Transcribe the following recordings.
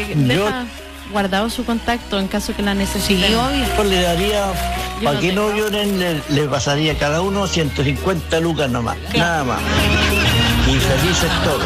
deja guardado su contacto en caso que la necesite. Sí, obvio. Yo le daría, para no que no tengo. lloren, le pasaría a cada uno 150 lucas nomás, nada más. Y felices todos.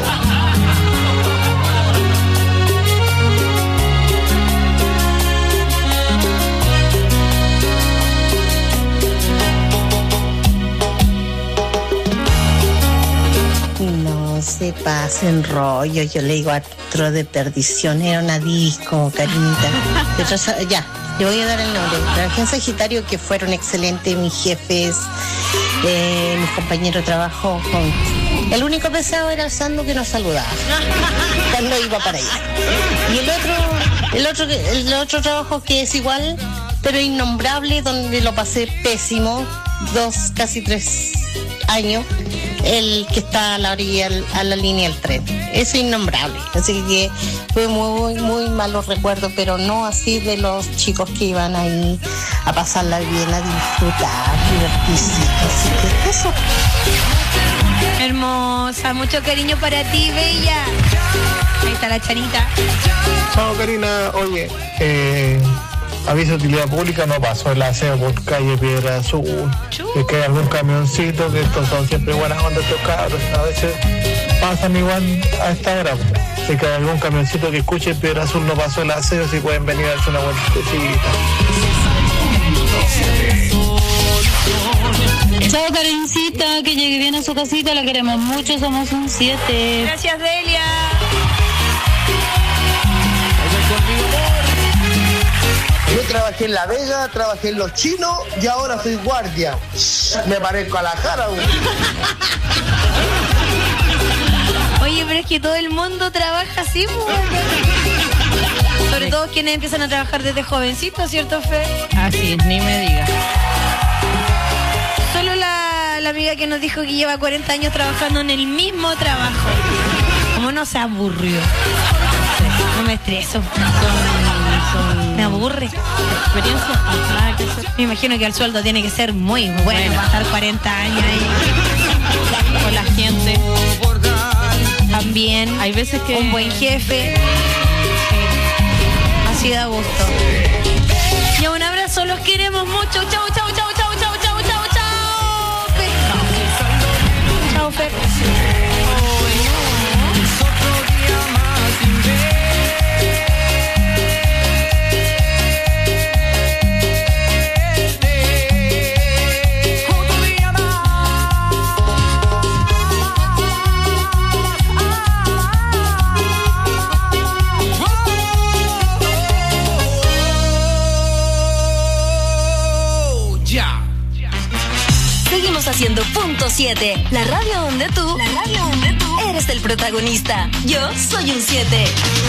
No se pasen rollo, yo le digo Astro de Perdición, era una disco, Karinita. Ya, le voy a dar el nombre. Trabajé en Sagitario, que fueron excelentes mis jefes, mis compañeros de trabajo. El único pesado era el Sando, que nos saludaba cuando iba para allá. Y el otro trabajo que es igual, pero innombrable, donde lo pasé pésimo, casi 3 años, el que está a la orilla, a la línea del tren. Eso es innombrable. Así que fue muy, muy malos recuerdos, pero no así de los chicos que iban ahí a pasarla bien, a disfrutar, divertirse. Así que eso. Hermosa, mucho cariño para ti, bella. Ahí está la Charita. Chao, Karina. Oye, aviso de utilidad pública, no pasó el aseo por calle Piedra Azul. Es que hay algún camioncito, que estos son siempre buenas ondas estos cabros, a veces pasan igual a esta hora. Si hay algún camioncito que escuche Piedra Azul no pasó el aseo, si pueden venir a darse una vueltecita. Chao, Karencita, que llegue bien a su casita, la queremos mucho, somos un 7. Gracias, Delia. Yo trabajé en La Vega, trabajé en Los Chinos y ahora soy guardia. Me parezco a la cara. Oye, pero es que todo el mundo trabaja así, pues. Sobre todo quienes empiezan a trabajar desde jovencitos, ¿cierto, Fe? Así es, ni me digas. Solo la amiga que nos dijo que lleva 40 años trabajando en el mismo trabajo. ¿Cómo no se aburrió? No me estreso. Me aburre. Experiencia, nada que hacer. Me imagino que el sueldo tiene que ser muy bueno para estar 40 años ahí con la gente. También Hay veces que un buen jefe. Así da gusto. Y un abrazo, los queremos mucho. Chau, chau, chau, chau, chau, chau, chau, chau, chau. Fer. Chau, Fer. Haciendo punto 7, la radio donde tú eres el protagonista. Yo soy un 7.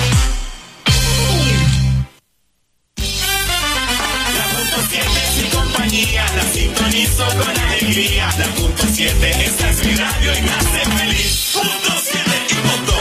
La punto 7 es mi compañía, la sintonizo con alegría. La punto 7, esta es mi radio y me hace feliz. Punto 7 y punto.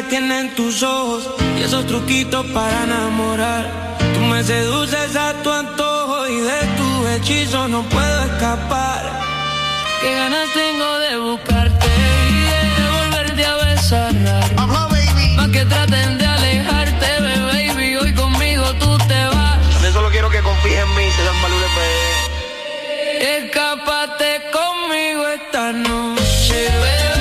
tienen tus ojos y esos truquitos para enamorar. Tú me seduces a tu antojo y de tu hechizo no puedo escapar. Qué ganas tengo de buscarte y de volverte a besar. Más que traten de alejarte, baby, hoy conmigo tú te vas. Yo solo quiero que confíes en mí, se dan valores. Escápate conmigo esta noche, bebé.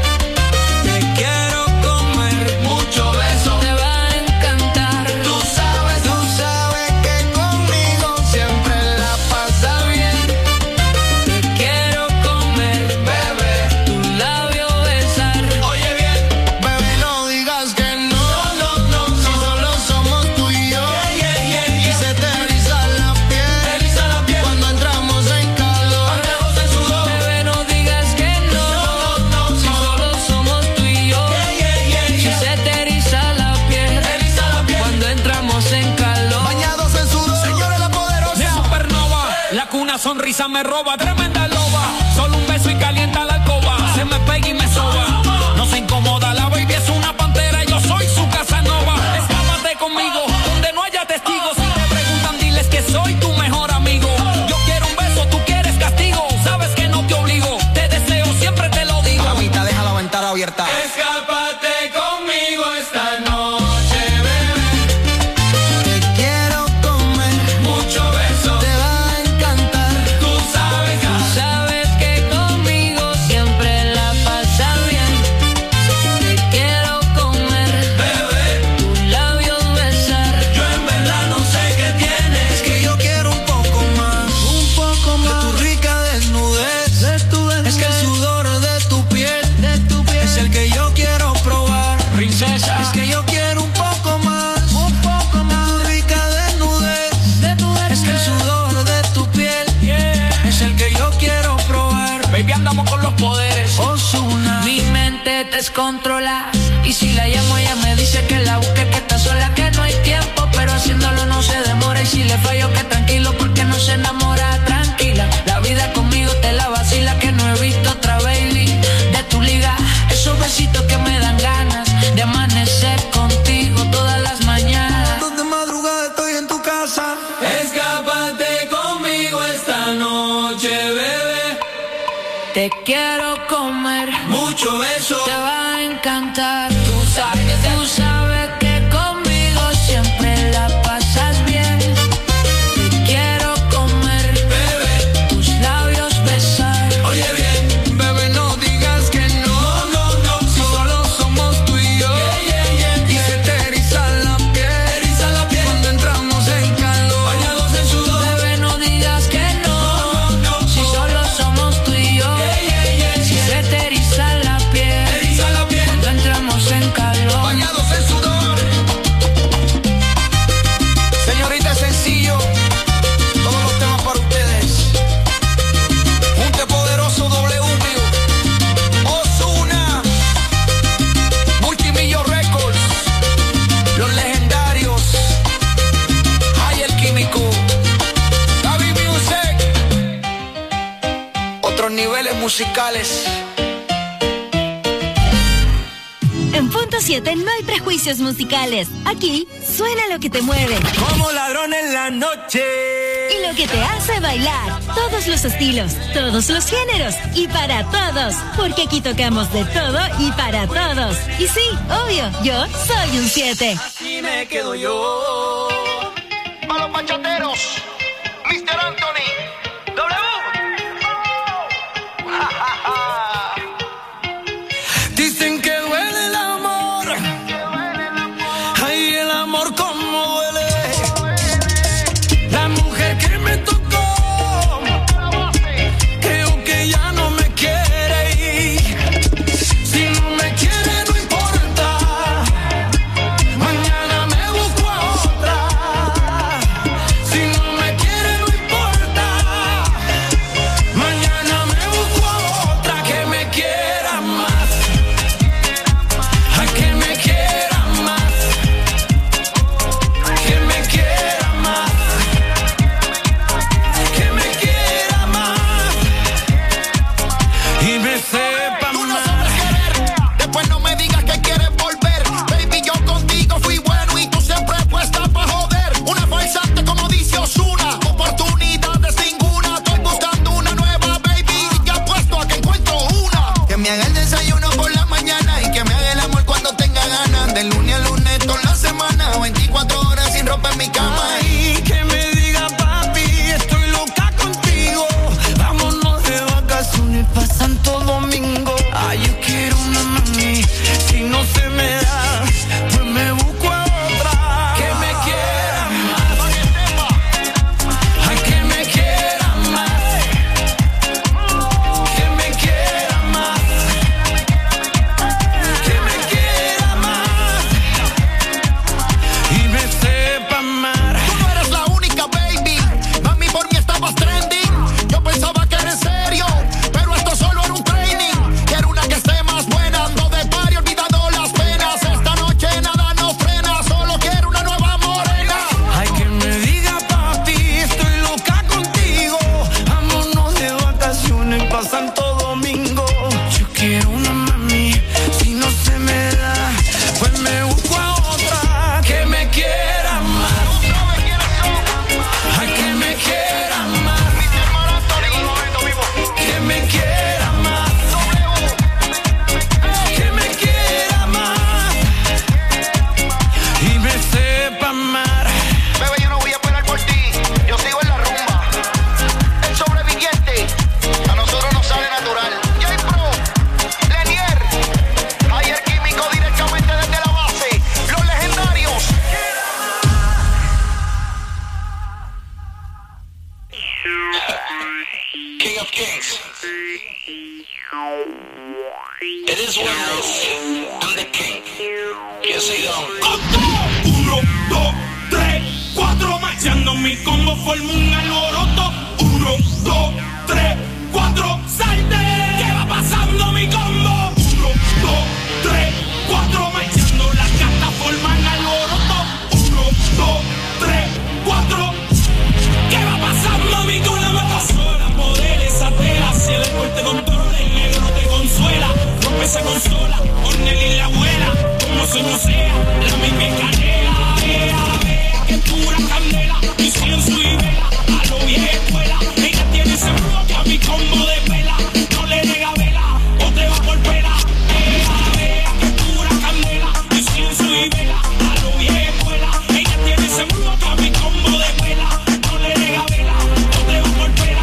Sonrisa me roba, tremenda loba. Solo un beso y calienta la alcoba. Se me pega y me soba. No se incomoda, la baby es una pantera. Yo soy su Casanova. Escápate conmigo, donde no haya testigos. Si te preguntan, diles que soy tu mejor amigo. Yo quiero un beso, tú quieres castigo. Sabes que no te obligo, te deseo, siempre te lo digo. Mamita, deja la ventana abierta. Escápate conmigo esta noche. Descontrola. Y si la llamo ella me dice que la busque, que está sola, que no hay tiempo, pero haciéndolo no se demora. Y si le fallo que tranquilo porque no se enamora. Tranquila, la vida conmigo te la vacila, que no he visto otra baby de tu liga. Esos besitos que me dan ganas de amanecer contigo todas las mañanas. De madrugada estoy en tu casa. Escápate conmigo esta noche, bebé. Te quiero comer, mucho beso, te va a encantar. Tú sabes que conmigo siempre la pasas bien. Te quiero comer, bebé, tus labios besar. Oye bien, bebé, no digas que no, no, no. Si solo somos tú y yo, y se te eriza la piel, cuando entramos en calor, bañados en sudor. Bebé, no digas que no, no, no. Si solo somos tú y yo, se te eriza la piel, cuando entramos en calor, bañados en sudor. Señorita, sencillo, todos los temas para ustedes. Junte Poderoso, W, Ozuna, Multimillo Records, Los Legendarios, Hay el Químico, Gaby Music, otros niveles musicales. En Punto 7 no hay prejuicios musicales. Aquí suena lo que te mueve. Como ladrón en la noche. Y lo que te hace bailar. Todos los estilos, todos los géneros y para todos. Porque aquí tocamos de todo y para todos. Y sí, obvio, yo soy un 7. Así me quedo yo. A los bachateros, Mr. Anthony, W. Dicen que duele el amor. Ay, el amor como duele. La mujer que me tocó, creo que ya no me quiere ir. Si no me quiere no importa, mañana me busco a otra. Si no me quiere no importa, pa' Santo Domingo. Yo quiero una mami, si no se me da, pues me busco a otra que me quiera más. Ay, que me quiera más. Que me quiera más. Que me quiera más. Y me sepa amar. Bebé, yo no voy a esperar por ti. Yo sigo en la rumba. El sobreviviente. A nosotros nos sale natural. J-Pro, Lenier, Ayer Químico directamente desde la base. Los legendarios. King of Kings. It is what it is. I'm the king. Yo soy Don. 1, 2, 3, 4, marchando mi combo forma un alboroto. 1, 2, 3, 4, salte. ¿Qué va pasando mi combo? 1, 2, 3, 4, marchando las cartas forman alboroto. 1, 2, 3, 4. ¿Qué va pasando mi combo? Me pasó la poder esa tela. Si el deporte controla, el negro te consuela. Rompe esa consola, Ornel y la abuela. Como se no sea, la misma canela. Vea que pura candela. Incienso y vela, a lo vieja escuela. Ella tiene ese bloque a mi combo de vela. No le nega vela, o te va por pela. Vea que pura candela. Incienso y vela, a lo vieja escuela. Ella tiene ese bloque a mi combo de vela. No le nega vela, o te va por pela.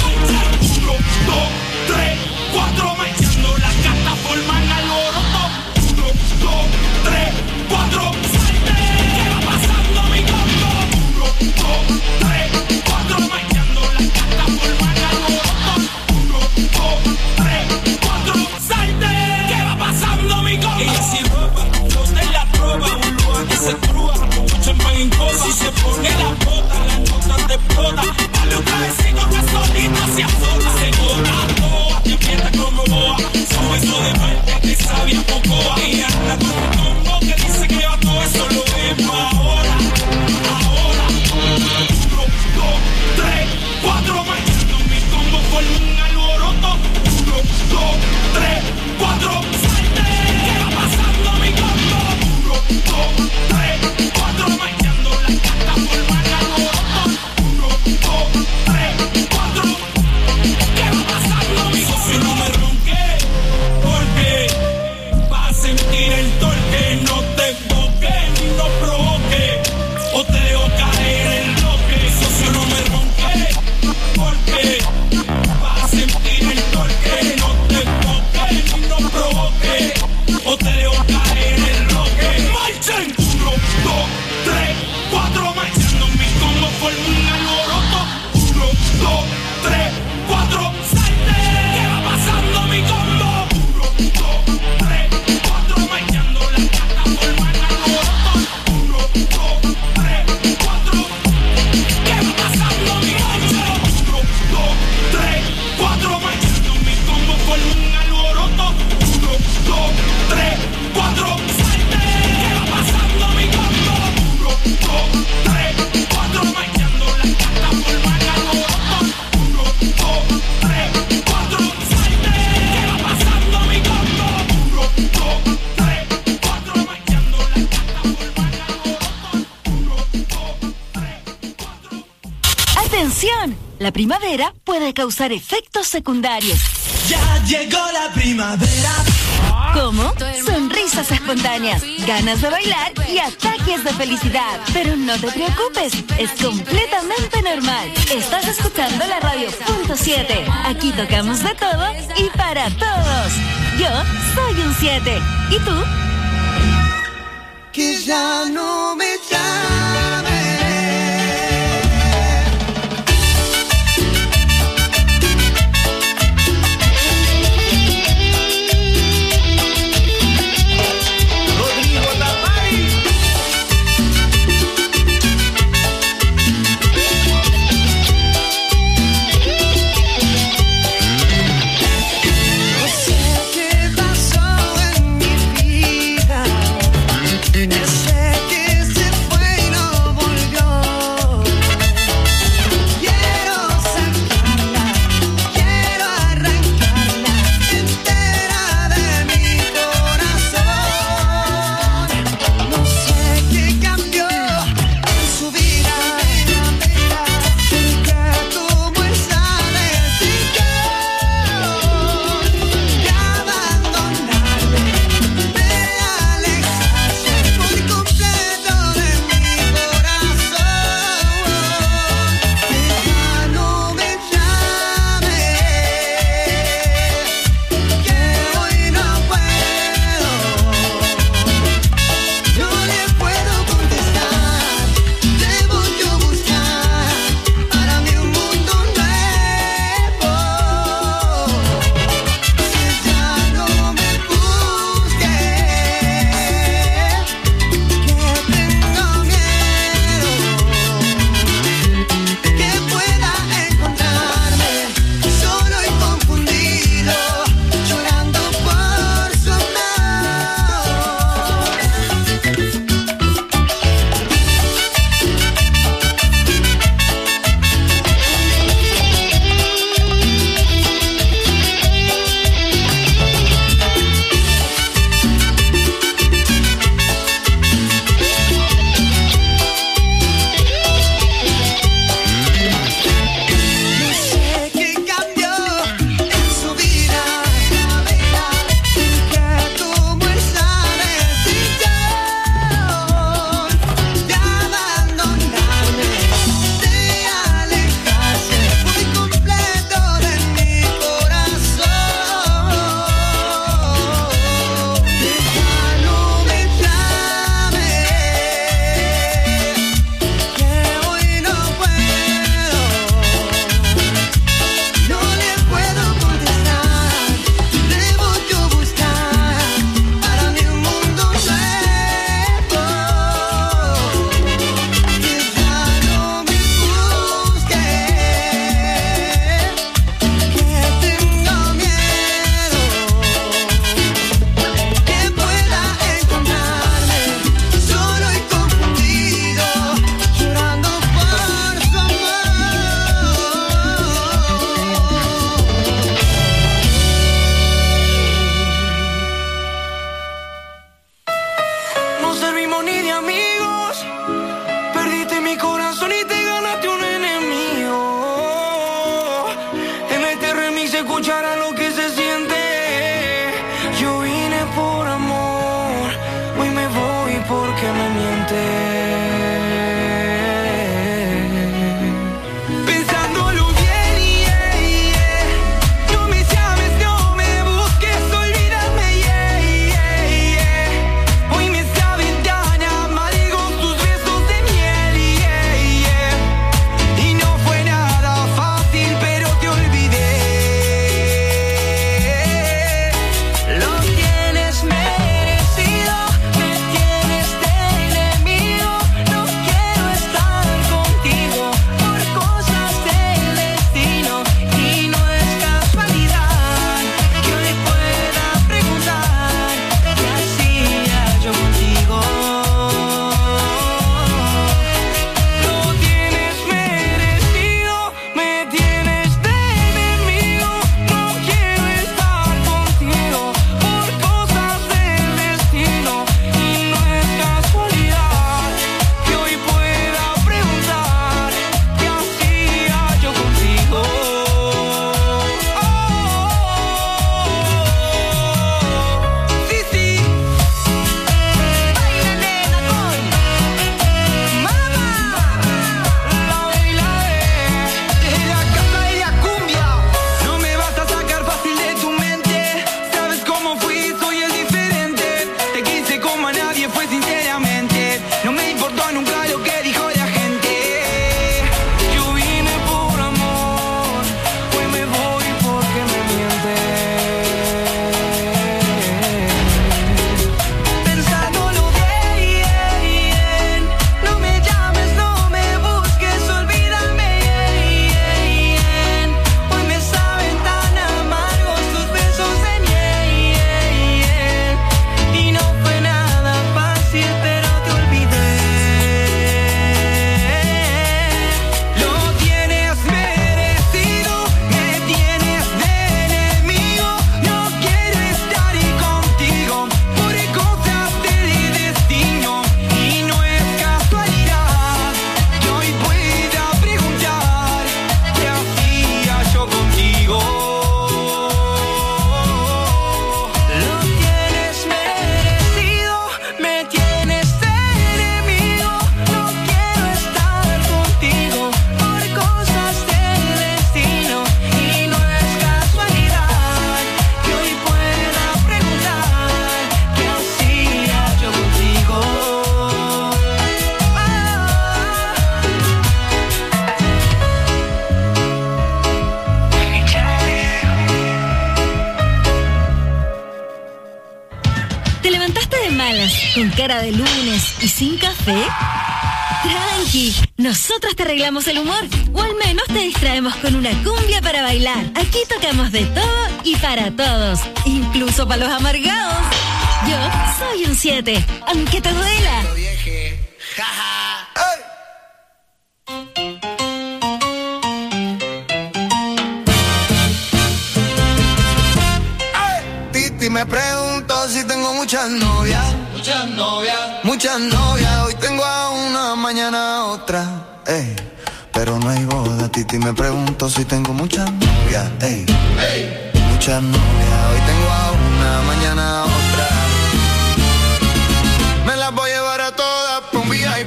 1, 2, 3, 4, marchando las cartas forman alboroto. 1, 2, 3, 4, salte. ¿Qué va pasando mi combo? 1, 2, 3, 4, marchando las cartas forman alboroto. 1, 2, 3, 4, salte. ¿Qué va pasando mi combo? Ella sin ropa, los de la tropa, un lugar que se crúa, mucho en cosa y se pone la bota, las notas te explota. Dale un cabecito que solita se azota, se gota toa, te aprieta como boa, su beso de muerte que sabía pocoa. Y anda con un combo que dice que va todo eso lo vemos ahora, ahora. 1, 2, 3, 4, marchando mi combo forma un alboroto. 1, 2, 3, 4, salte. ¿Qué va pasando mi combo? 1, 2, 3, 4, marchando las cartas forman alboroto. 1, 2, 3, 4. ¿Qué va pasando mi socio? No me ronque, porque vas a sentir el torque. No te enfoques ni no provoque, o te dejo caer el bloque. Socio, no me ronque, porque vas a sentir el torque. No te enfoques ni no provoque, o te dejo caer el bloque. ¡Marchen! 1, 2, 3, 4, marchando mi combo forma un alboroto. 1, 2, 3, 4, salte. ¿Qué va pasando mi combo? 1, 2, 3, 4, marchando las cartas forman alboroto. 1, 2, 3, 4. ¿Qué va pasando mi combo? 1, 2, 3, 4, marchando mi combo forma un alboroto. 1, 2, 3, 4, salte. ¿Qué va pasando mi combo? 1, 2, 3, 4, marchando las cartas forman alboroto. 1, 2, 3, 4, salte. ¿Qué va pasando mi combo? 1, 2, 3, 4, marchando las cartas forman alboroto. 1, 2, 3, 4. ¡Atención! La primavera puede causar efectos secundarios. Ya llegó la primavera. ¿Cómo? Sonrisas espontáneas, ganas de bailar y ataques de felicidad. Pero no te preocupes, es completamente normal. Estás escuchando la radio .7. Aquí tocamos de todo y para todos. Yo soy un 7. ¿Y tú? Que ya no me llame. Sé que se fue para lo que se siente. Yo vine por amor, hoy me voy porque me miente. ¿Con cara de lunes y sin café? Tranqui, nosotros te arreglamos el humor, o al menos te distraemos con una cumbia para bailar. Aquí tocamos de todo y para todos, incluso para los amargados. Yo soy un 7, aunque te duela. Titi me pregunto si tengo muchas novias. Muchas novias, hoy tengo a una, mañana a otra, ey. Pero no hay boda, Titi me pregunto si tengo muchas novias, ey. Muchas novias, hoy tengo a una, mañana a otra. Me las voy a llevar a todas por un VIP,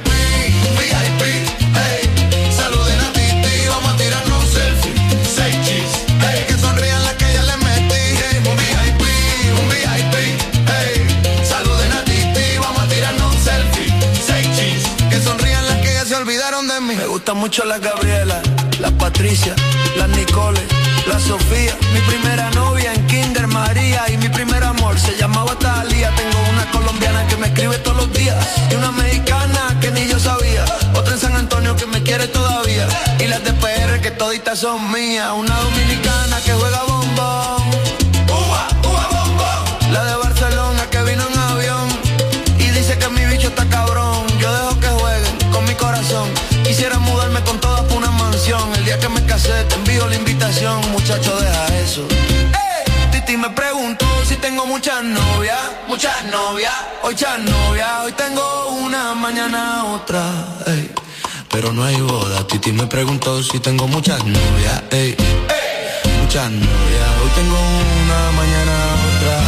ey. Saluden a Titi, vamos a tirarnos un selfie, 6 cheese, ey. Que sonrían las que ya les metí, ey. Un VIP, ey. Saluden a Titi, vamos a tirarnos un selfie, 6 cheese. Que sonrían las que ya se olvidaron de mí. Me gusta mucho la Gabriela, la Patricia, la Nicole, la Sofía. Mi primera novia en Kinder María y mi primer amor se llamaba Talía. Tengo una colombiana que me escribe todos los días y una mexicana que ni yo sabía. Otra en San Antonio que me quiere todavía y las de PR que toditas son mías. Una dominicana que juega bombón, bombón. La de Barcelona que vino en avión y dice que mi bicho está cabrón. Yo dejo que jueguen con mi corazón. Quisiera mudarme con todas por una mansión. El día que me casé te envío la invitación. Muchacho, deja eso. Titi me preguntó si tengo muchas novias. Muchas novias. Hoy tengo una, mañana otra, ey. Pero no hay boda. Titi me preguntó si tengo muchas novias, ey. muchas novias. Hoy tengo una, mañana otra.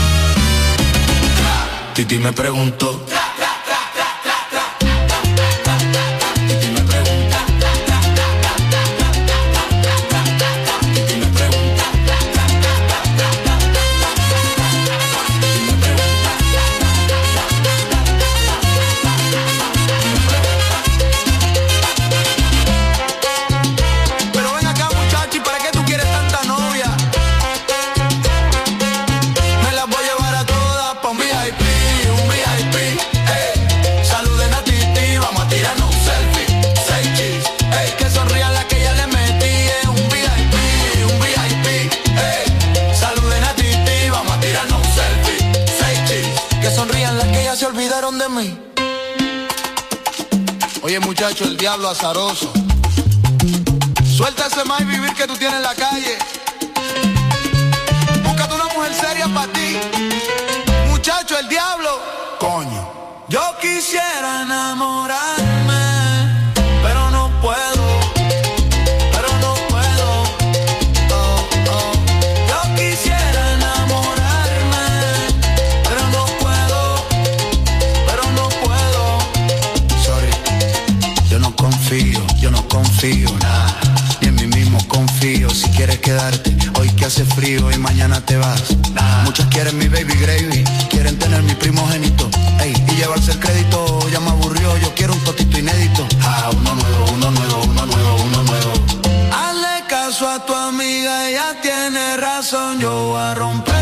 Titi me preguntó. De mí. Oye muchacho, el diablo azaroso, suelta ese más y vivir que tú tienes en la calle. Búscate una mujer seria para ti. Muchacho, el diablo. Coño. Yo quisiera enamorarme, pero no puedo. Yo no confío, nada, ni en mí mismo confío. Si quieres quedarte, hoy que hace frío y mañana te vas, nah. Muchas quieren mi baby gravy, quieren tener mi primogénito, ey, y llevarse el crédito, ya me aburrió, yo quiero un totito inédito. Ah, uno nuevo. Hazle caso a tu amiga, ella tiene razón, yo voy a romperte.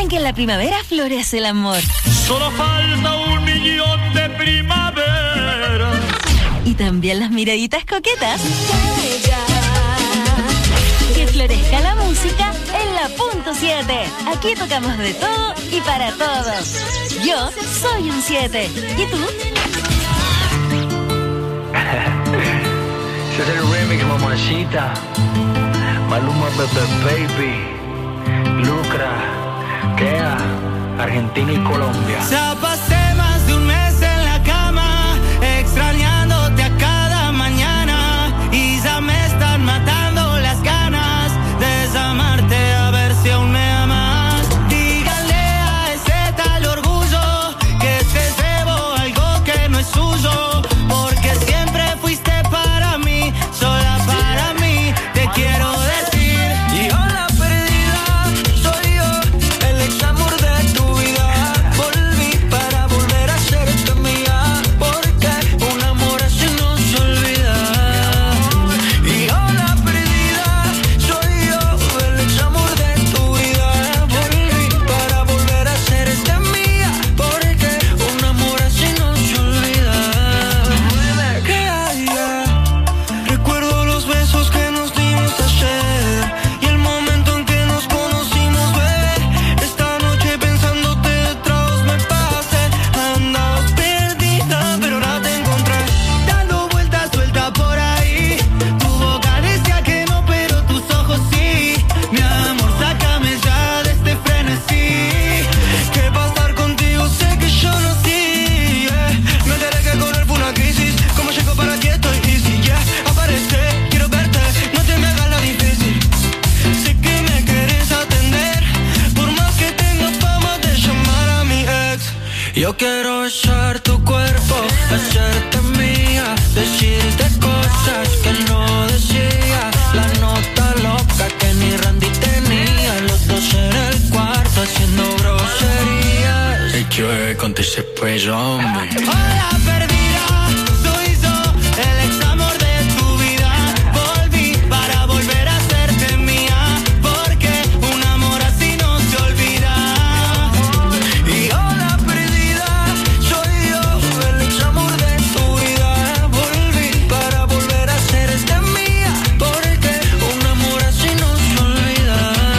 en que en la primavera florece el amor. Solo falta 1.000.000 de primavera. Y también las miraditas coquetas. Que florezca la música en la punto 7. Aquí tocamos de todo y para todos. Yo soy un 7. ¿Y tú? Ese es el remix, mamacita. Maluma, Baby, Lucra, Kea, Argentina y Colombia. Ya pasé más de un mes en la cama, extrañándote a cada mañana, y ya me están matando las ganas de desamarte, a ver si aún me amas. Dígale a ese tal orgullo que te debo algo que no es suyo, porque siempre fuiste para mí, sola para mí, te quiero decir. Y hola perdida, soy yo, el ex amor de tu vida. Volví para volver a serte mía, porque un amor así no se olvida. Y hola perdida, soy yo, el ex amor de tu vida. Volví para volver a serte mía, porque un amor así no se olvida. Recuerdo los besos que nos dimos ayer y el momento en que nos conocimos, bebé. Esta noche pensándote detrás me pasé. Andabas perdida, pero ahora te encontré, dando vueltas suelta por ahí. Tu boca decía que no, pero tus ojos sí. Mi amor, sácame ya de este frenesí. ¿Qué va a estar contigo? Sé que yo no sí. Me enteré que correr fue una crisis. ¿Cómo llego para aquí? Estoy easy, yeah. Aparece, quiero verte, no te me hagas la difícil. Sé que me quieres atender, por más que tenga fama de llamar a mi ex. Yo quiero besar tu cuerpo, hacerte mía, decirte cosas que no decía. La nota loca que ni Randy tenía, los dos en el cuarto haciendo groserías. El que con ese peso, hombre. Hola perdida, soy yo, el ex amor de tu vida. Volví para volver a serte mía, porque un amor así no se olvida. Y hola perdida, soy yo, el ex amor de tu vida. Volví para volver a serte mía, porque un amor así no se olvida.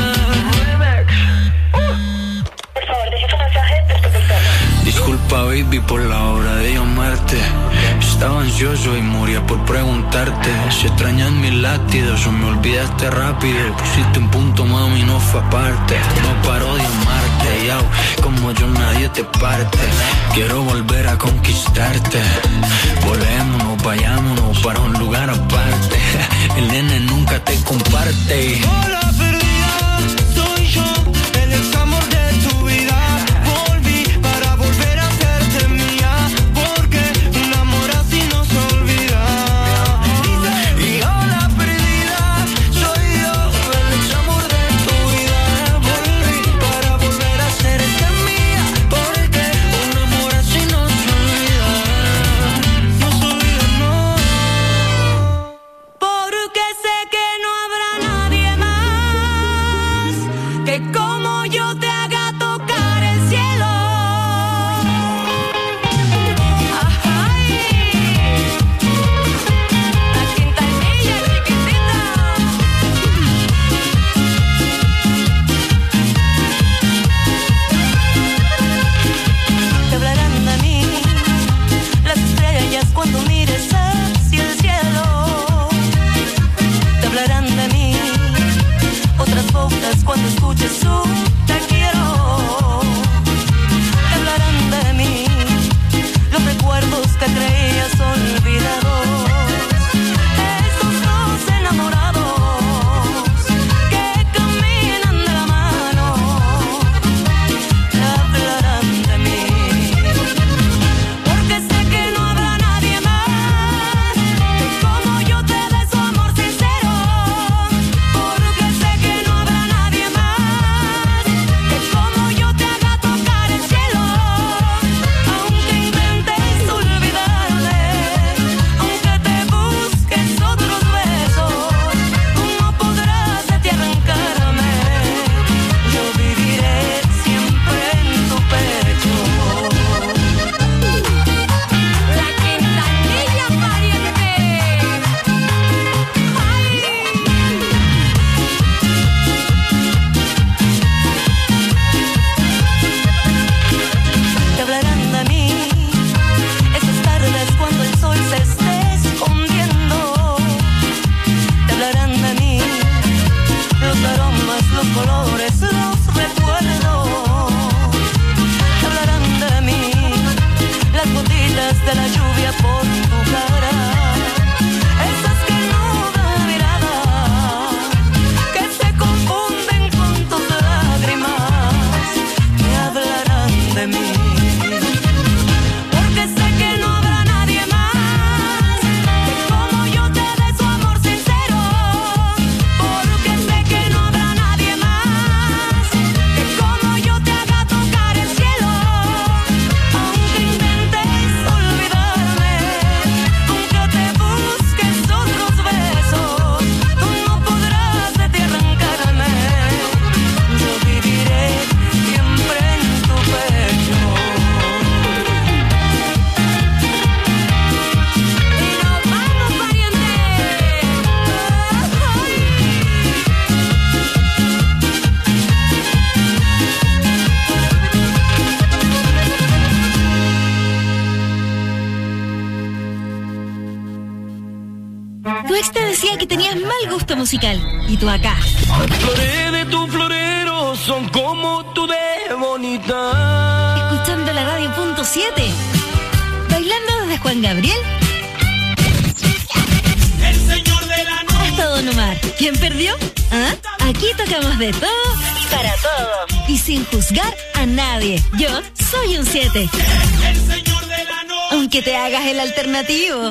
Por favor, deje tu mensaje después del tono. Disculpa baby por la hora de llamarte. Estaba ansioso y moría por preguntarte si extrañas mis latidos o me olvidaste rápido. Pusiste un punto, mami, no fue aparte. No paro de amarte, yao, como yo nadie te parte. Quiero volver a conquistarte. Volémonos, vayámonos para un lugar aparte. El nene nunca te comparte. Hola perdida, soy yo, el ex amor de tu vida. Volví para volver a serte mía, porque un amor así no se olvida. Y hola perdida, soy yo, el ex amor de tu vida. Volví para volver a serte mía, porque un amor así no se olvida. No se olvida, no. Porque sé que no habrá nadie más gusto musical. Y tú acá. Las flores de tu florero son como tú de bonita. Escuchando la radio punto 7. Bailando desde Juan Gabriel El señor de la noche. hasta Don Omar. ¿Quién perdió? ¿Ah? Aquí tocamos de todo y para todos. Y sin juzgar a nadie. Yo soy un 7. El señor de la noche. Aunque te hagas el alternativo.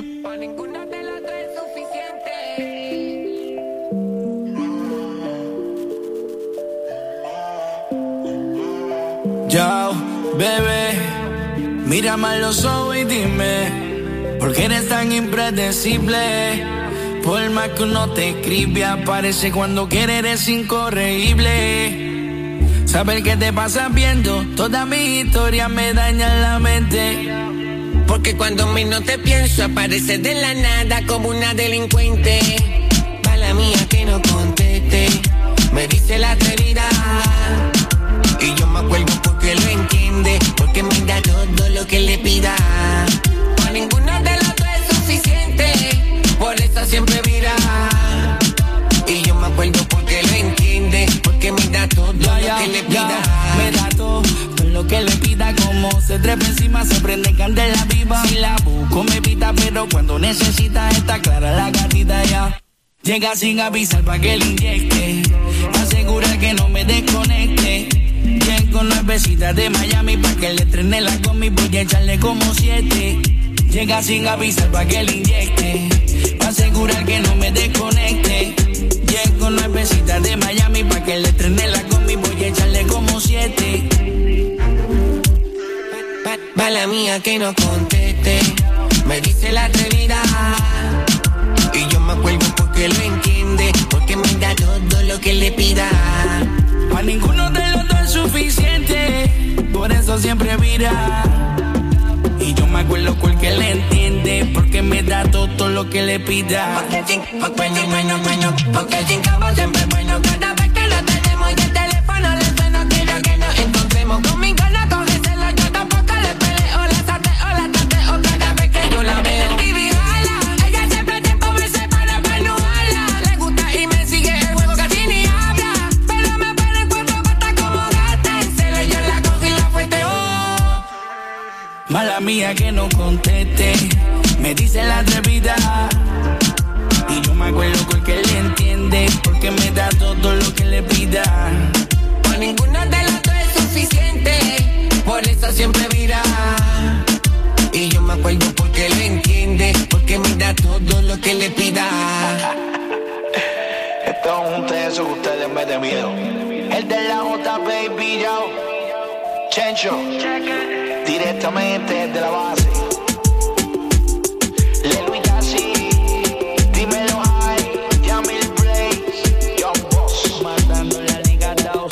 Yo, bebé, mírame a los ojos y dime, ¿por qué eres tan impredecible? Por más que uno te escribe, aparece cuando quiere, eres incorregible. Saber qué te pasa viendo, toda mi historia me daña la mente. Porque cuando menos te pienso, apareces de la nada como una delincuente. Mala mía que no conteste, me dice la atrevida. Y yo me acuerdo porque lo entiende, porque me da todo lo que le pida. Para ninguno de los dos es suficiente, por eso siempre mira. Y yo me acuerdo porque lo entiende, porque me da todo lo que le pida. Me da todo lo que le pida, como se trepa encima, se prende candela viva. Si la busco me pita, pero cuando necesita está clara la gatita ya. Llega sin avisar pa' que le inyecte, asegura que no me desconecte. Llego nuevecitas de Miami pa' que le estrene la combi, voy a echarle como 7. Llega sin avisar pa' que le inyecte, asegurar que no me desconecte. Llego nuevecitas de Miami pa' que le estrene la combi, voy a echarle como 7. Mala mía que no conteste, me dice la atrevida. Y yo me acuerdo porque lo entiende, porque me da todo lo que le pida. Pa' ninguno de los dos es suficiente, por eso siempre mira. Y yo me acuerdo porque le entiende, porque me da todo lo que le pida. Porque el chincabo siempre es bueno. Cada vez que lo tenemos y el teléfono le suena, quiero que nos encontremos. Conmigo no coge celo, yo tampoco le peleo. La sateo, la tateo cada vez que yo la veo. Y jala, ella siempre tiempo me separa para no jala. Le gusta y me sigue el juego, casi ni habla. Pero me pone el cuerpo basta como gata. En celo yo la cojo y la fuerte, oh. Mala mía que no conteste, me dice la atrevida. Y yo me acuerdo porque le entiende, porque me da todo lo que le pida. Para ninguno de los dos es suficiente, por eso siempre mira. Y yo me acuerdo porque lo entiende, porque me da todo lo que le pida. Esto es un teso que ustedes me den miedo. El de la J, baby, yo. Chencho, directamente de la base. Lelo y Yassi, dímelo ahí. Yamil Blaze, Young Boss, matando la liga Dawson.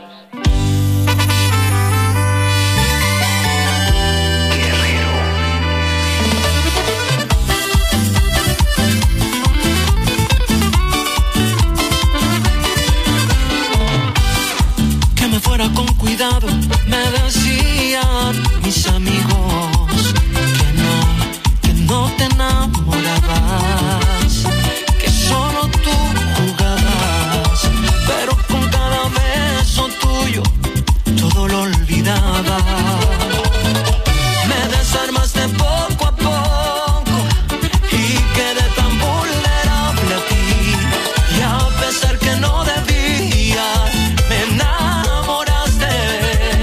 Que me fuera con cuidado, me decían mis amigos que no te enamorabas, que solo tú jugabas, pero con cada beso tuyo todo lo olvidaba. Me desarmaste poco a poco y quedé tan vulnerable a ti, y a pesar que no debía, me enamoraste.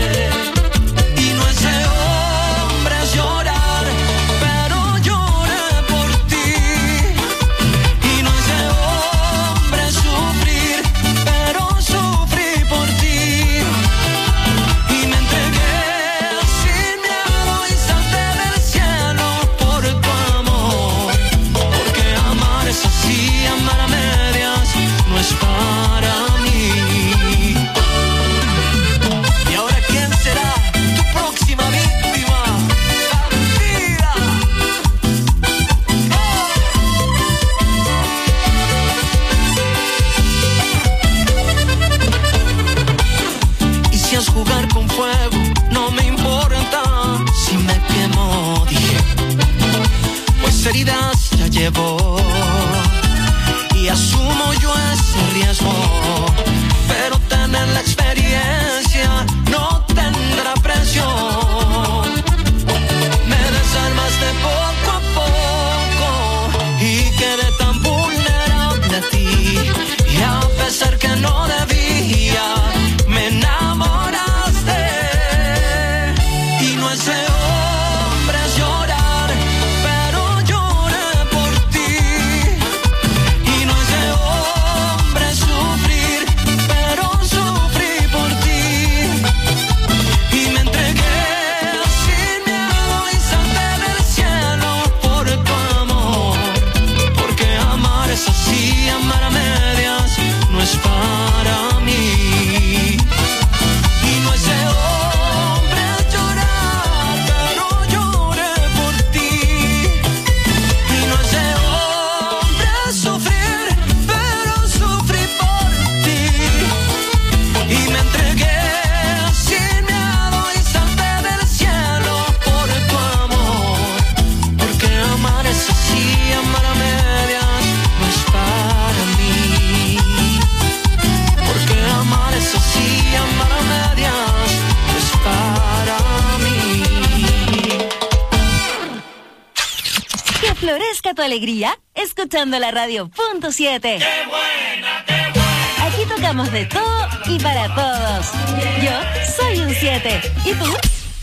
Simboliza tu alegría escuchando la radio punto 7. ¡Qué buena, qué buena! Aquí tocamos de todo y para todos. Yo soy un 7. ¿Y tú?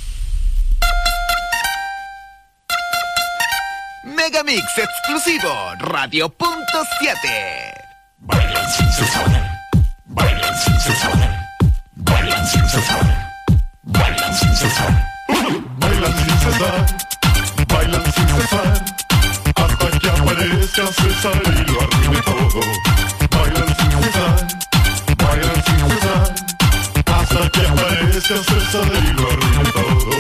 Megamix exclusivo, Radio punto 7. Bailan sin cesar, bailan sin cesar, bailan sin cesar, bailan sin cesar, Bailan sin cesar, bailan sin cesar, hasta que aparezca César y lo arruine todo. Bailan sin cesar, hasta que aparezca César y lo arruine todo.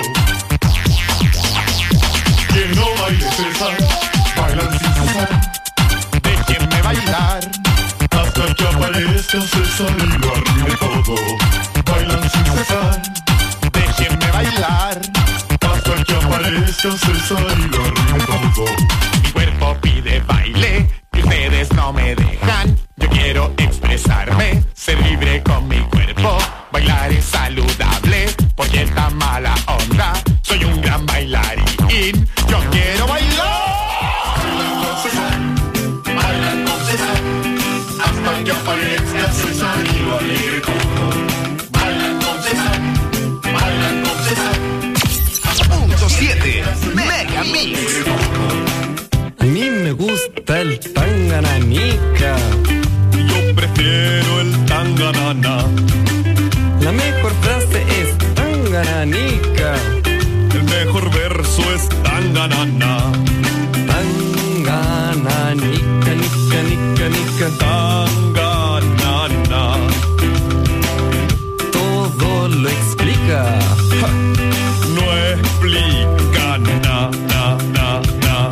Que no baile César, bailan sin cesar, déjenme bailar, hasta que aparezca César y lo arruine todo. Bailan sin cesar, déjenme bailar, hasta que aparezca César y lo arruine todo. Mi cuerpo pide baile, y ustedes no me dejan. Yo quiero expresarme, ser libre con mi cuerpo. Bailar es saludable, porque esta mala onda. Soy un gran bailarín, yo quiero bailar. Bailan con César, hasta que aparezca César y lo alegre todo. Bailan con César, Punto 7, Megamix. A mí me gusta el tangananica. Yo prefiero el tanganana. La mejor frase es tangananica. El mejor verso es tanganana. Tangananica, nica, nica, nica. Tanganana. Todo lo explica. Ja. No explica na.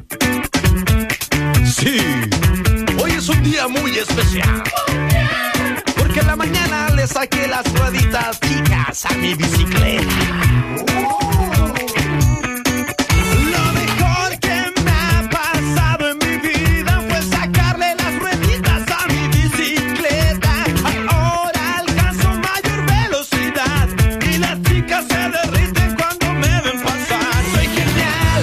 Sí, hoy es un día muy especial, porque en la mañana le saqué las rueditas chicas a mi bicicleta. Lo mejor que me ha pasado en mi vida fue sacarle las rueditas a mi bicicleta. Ahora alcanzo mayor velocidad y las chicas se derriten cuando me ven pasar. Soy genial.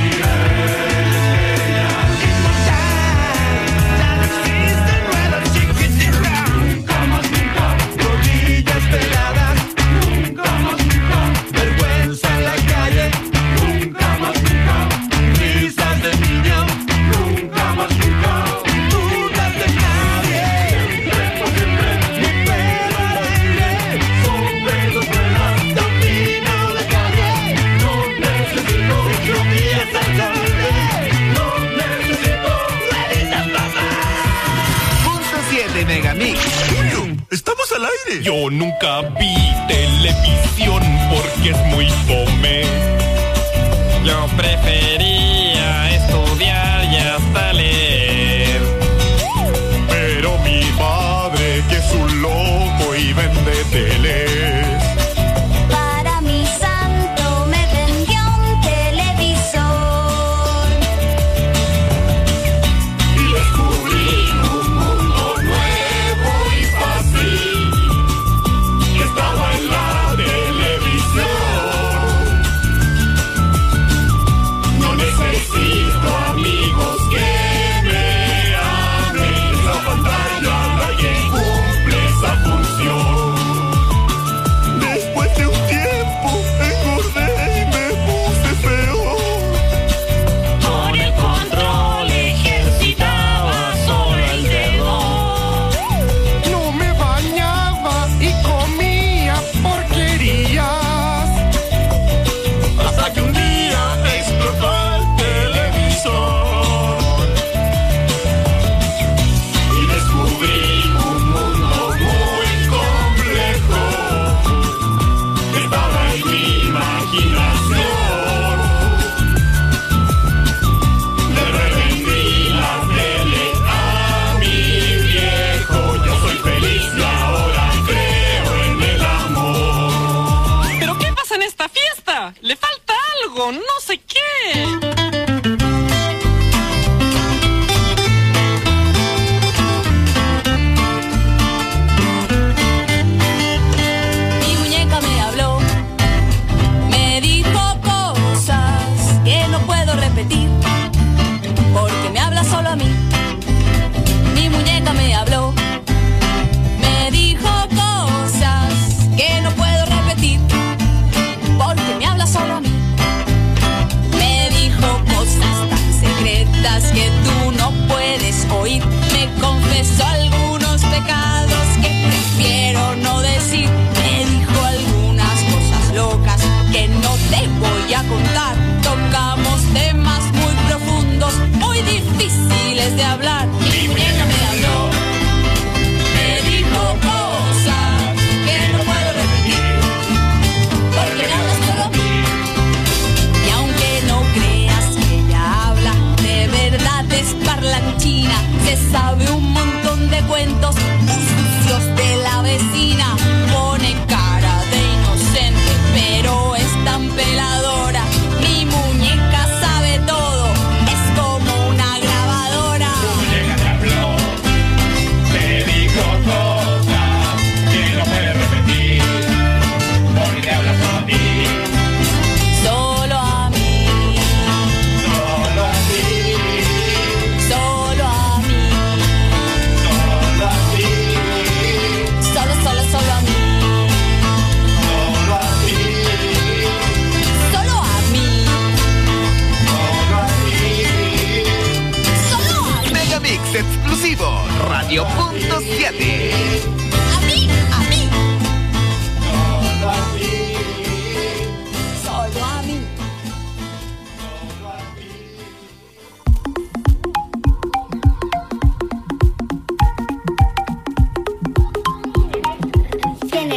Ya no existen ruedas chiquititas. Nunca más nunca. Rodillas peladas. Nunca más nunca. Vergüenza en la calle. Nunca más nunca. Risas de niño. Nunca más nunca. Dudas de nadie. Mi pelo al aire. Son pelos fuera. Camino de calle. No necesito rodillas al aire. No necesito rueditas, papá. Punto 7 Megamix. Julio, estamos al aire. Yo nunca vi televisión porque es muy fome. Yo prefería estudiar y hasta leer. Pero mi padre, que es un loco y vende teles. Para mi santo me vendió un televisor. Y descubrí un mundo nuevo y fácil. Y estaba en la televisión. No necesito amigos que me amen. La pantalla la que cumple esa función. Después de un tiempo engordé y me puse feo. Con el control ejercitaba solo el dedo. No me bañaba y comía porquerías. Hasta que un día explotó el televisor. Y descubrí un mundo muy complejo. Estaba en mi imaginación. Le revendí la tele a mi viejo. Yo soy feliz y ahora creo en el amor. ¿Pero qué pasa en esta fiesta? Le falta algo, no sé qué. Mi muñeca me habló, me dijo cosas que no puedo repetir. Por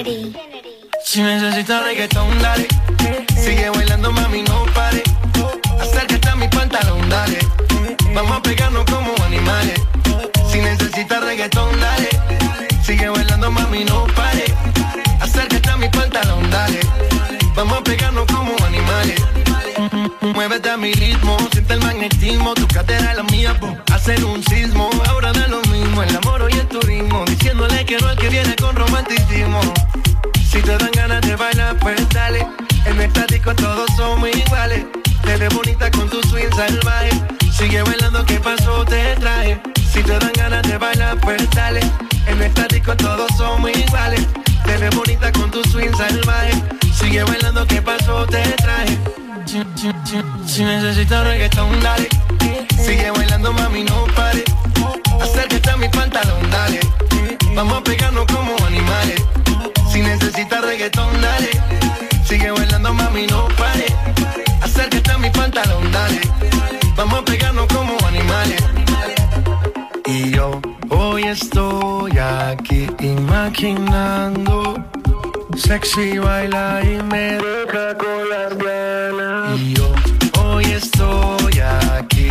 Si necesitas reggaetón, dale. Sigue bailando, mami, no pare. Acércate a mi pantalón, dale. Vamos a pegarnos como animales. Si necesitas reggaetón, dale. Sigue bailando, mami, no pare. Acércate a mi pantalón, dale. Vamos a pegarnos como animales. Muévete a mi ritmo, siente el magnetismo. Tu cadera es la mía, hacen un sismo. Ahora da lo mismo, el amor y el turismo. Diciéndole que no al que viene con romanticismo. Si te dan ganas de bailar, pues dale. En el estático todos somos iguales. Te ves bonita con tu swing salvaje. Sigue bailando, ¿qué pasó? Te traje. Si te dan ganas de bailar, pues dale. En el estático todos somos iguales. Te ves bonita con tu swing salvaje. Sigue bailando, ¿qué pasó? Te traje. Si necesitas reggaetón, dale. Sigue bailando, mami, no pare. Acércate a mi pantalón, dale. Vamos a pegarnos como animales. Si necesitas reggaetón, dale. Sigue bailando, mami, no pare. Acércate a mi pantalón, dale. Vamos a pegarnos como animales. Y yo hoy estoy aquí imaginando. Sexy baila y me deja con las ganas. Y yo hoy estoy aquí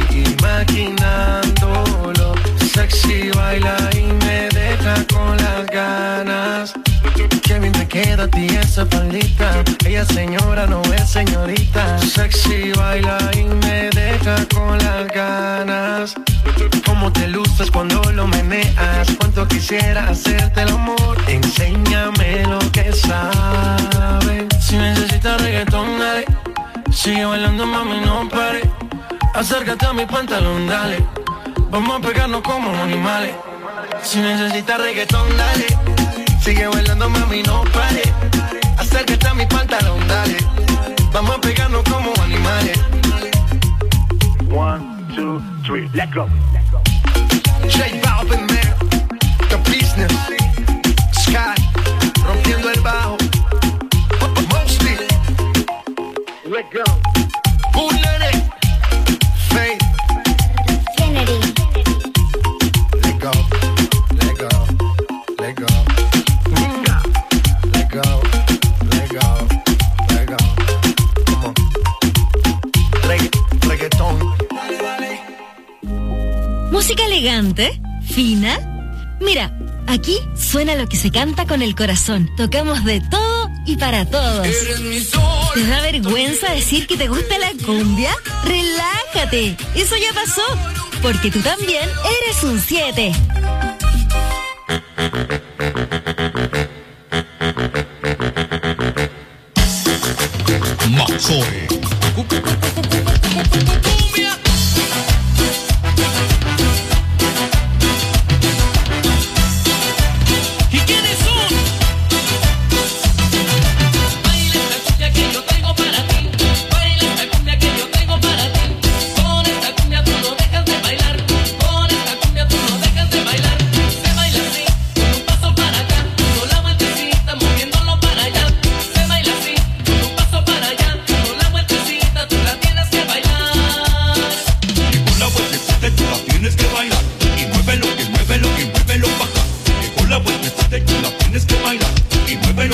imaginándolo. Sexy baila y me deja con las ganas. Qué bien te queda a ti esa faldita. Ella señora, no es señorita. Sexy baila y me deja con las ganas. Cómo te luces cuando lo meneas. Cuánto quisiera hacerte el amor. Enséñame lo que sabes. Si necesitas reggaetón, dale. Sigue bailando, mami, no pare. Acércate a mi pantalón, dale. Vamos a pegarnos como animales. Si necesitas reggaetón, dale. Sigue bailando, mami, no pare. Acércate a mi pantalón, dale. Vamos a pegarnos como animales. 1, 2, 3, let's go. J Balvin, man. The business. Sky. Rompiendo el bajo. Mostly. Let's go. Bullet. Faith. Kennedy. Let go. Let go. Let go. Let go. Let go. Let go. Come on. Reggaetón. Música elegante, fina. Mira, aquí suena lo que se canta con el corazón. Tocamos de todo y para todos. ¿Te da vergüenza decir que te gusta la cumbia? Relájate, eso ya pasó, porque tú también eres un 7. Maxore. Mueve